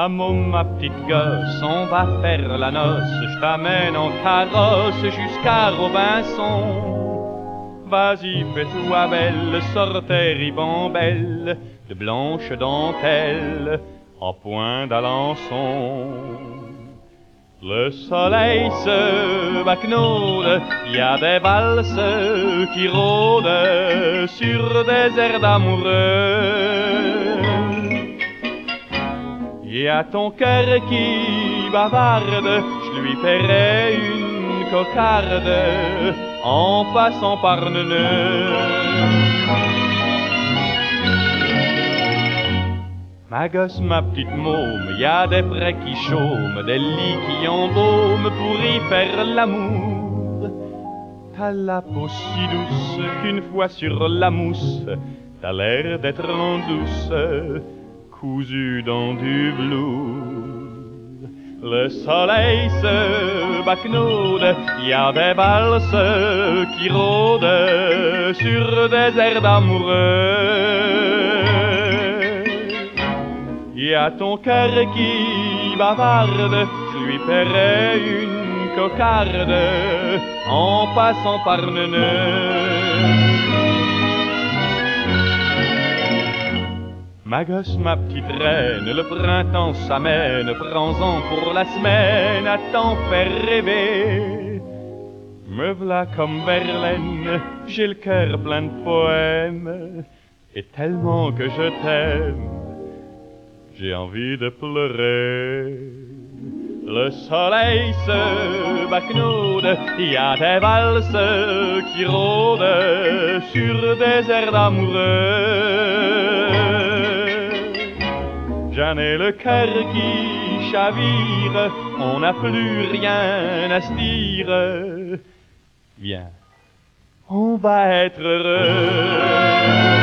Ma môme, ma petite gosse, on va faire la noce, je t'amène en carrosse jusqu'à Robinson. Vas-y, fais-toi belle, sors tes ribambelles de blanche dentelle en point d'Alençon. Le soleil se bacnaude, il y a des valses qui rôdent sur des airs d'amoureux. Il y a ton cœur qui bavarde, je lui paierai une cocarde en passant par Neuneu. Ma gosse, ma petite môme, y a des prés qui chôment, des lits qui embaument pour y faire l'amour. T'as la peau si douce qu'une fois sur la mousse, t'as l'air d'être en douce, cousu dans du velours. Le soleil se bacnaude, y a des valses qui rôdent sur des airs d'amoureux. Y a ton cœur qui bavarde, je lui paierai une cocarde en passant par Neuneu. Ma gosse, ma petite reine, le printemps s'amène, prends-en pour la semaine à t'en faire rêver. Me v'là comme Verlaine, j'ai le cœur plein de poèmes, et tellement que je t'aime, j'ai envie de pleurer. Le soleil se bacnaude, il y a des valses qui rôdent sur des airs d'amoureux. J'en ai le cœur qui chavire, on n'a plus rien à se dire. Viens, on va être heureux.